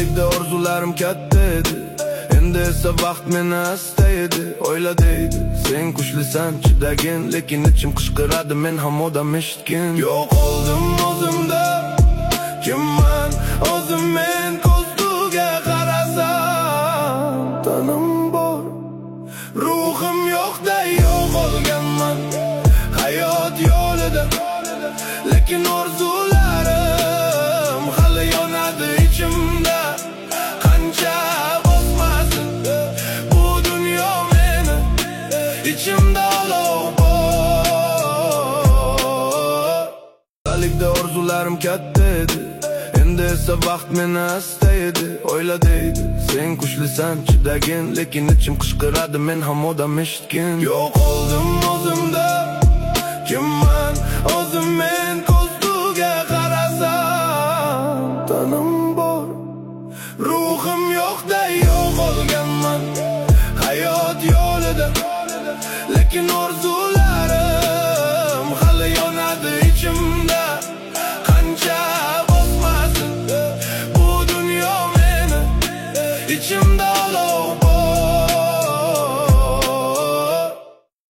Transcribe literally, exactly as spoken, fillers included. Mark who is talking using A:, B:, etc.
A: Bolalikda orzularim katta edi, endi esa vaqt meni astaydi. O'yla deydi, sen kuchlisan, chidagin, lekin ichim qishqiradi, men ham odam eshitgin. Yo'q oldim o'zimda, kimman o'zim men, ko'zguga qarasam tanim bor, ruhim yo'qda yo'q olganman hayot yo'lida, lekin orzularim hali yonadi ichimda. Qancha bosmasin bu dunyo meni, ichimda olov bor. Bolalikda orzularim katta edi, endi esa vaqt meni astaydi. O'yla deydi, sen kuchlisan, chidagin, lekin ichim qishqiradi, men ham odam eshitgin. Yo'q oldim o'zimda, kimman o'zim men, ko'zguga qarasam tanim bor, ruhim yo'qda yo'q olganman hayot yo'lida, lekin orzularim hali yonadi ichimda. Qancha bosmasin bu dunyo meni, ichimda olov